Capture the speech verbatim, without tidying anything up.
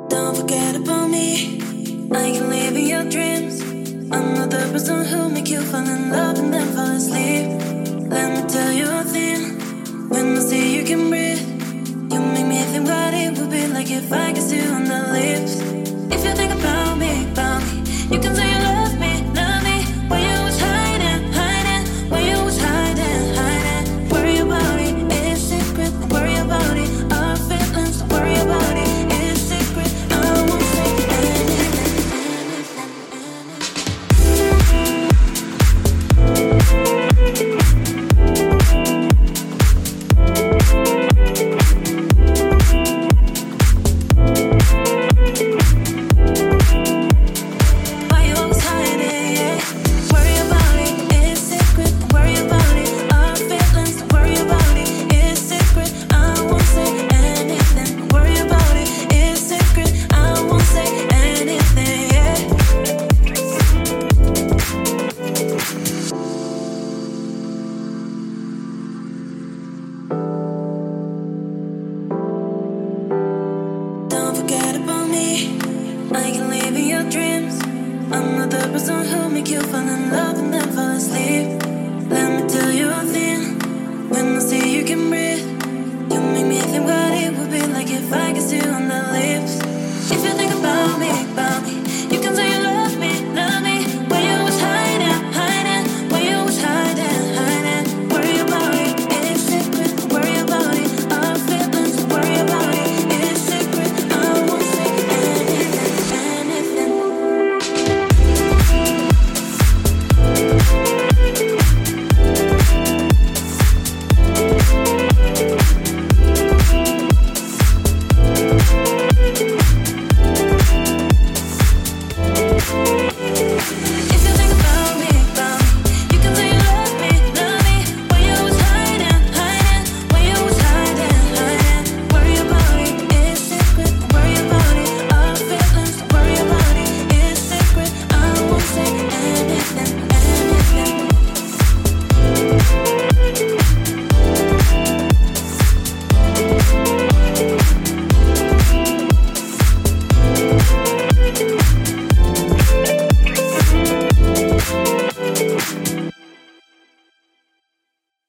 Don't forget about me. I can live in your dreams. I'm not the person who make you fall in love and then fall asleep. Let me tell you a thing. When I see you can breathe, you make me think what it would be like if I kissed you on the lips. If you think about me, about me, you can say you love me, love me. When you was hiding, hiding. When you was hiding, hiding. Worry about it, it's secret. Worry about it, our feelings. Worry about it, it's secret. I won't say anything, why you always hiding, yeah. Worry about it, it's secret. Worry about it, our feelings. Worry about it, it's secret. I won't say anything. Worry about it, it's secret. I won't say anything, yeah. Don't forget about me. I can live in your dreams. I'm not the person who make you fall in love and then fall asleep. Let me tell you a thing. When I see you can breathe, you make me think what